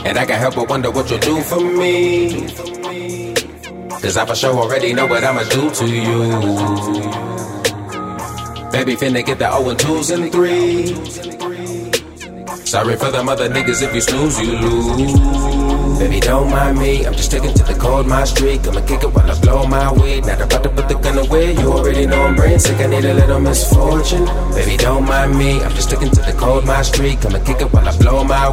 And I can't help but wonder what you'll do for me. Cause I for sure already know what I'ma do to you. Baby finna get the O and 2s and 3s. Sorry for the mother niggas, if you snooze, you lose. Baby, don't mind me, I'm just sticking to the code, my streak. I'ma kick it while I blow my weed. Not about to put the gun away, you already know I'm brain sick, I need a little misfortune. Baby, don't mind me, I'm just sticking to the code, my streak. I'ma kick it while I blow my